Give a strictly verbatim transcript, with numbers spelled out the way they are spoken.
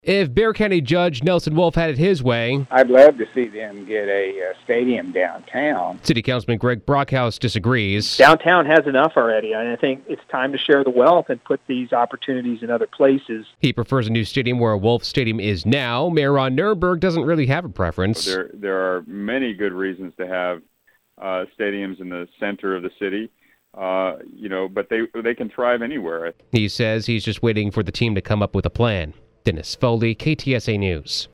If Bexar County Judge Nelson Wolff had it his way, I'd love to see them get a uh, stadium downtown. City Councilman Greg Brockhouse disagrees. Downtown has enough already, and I think it's time to share the wealth and put these opportunities in other places. He prefers a new stadium where Wolf Stadium is now. Mayor Ron Nirenberg doesn't really have a preference. There, there are many good reasons to have uh, stadiums in the center of the city. Uh, you know, but they they can thrive anywhere. He says he's just waiting for the team to come up with a plan. Dennis Foley, K T S A News.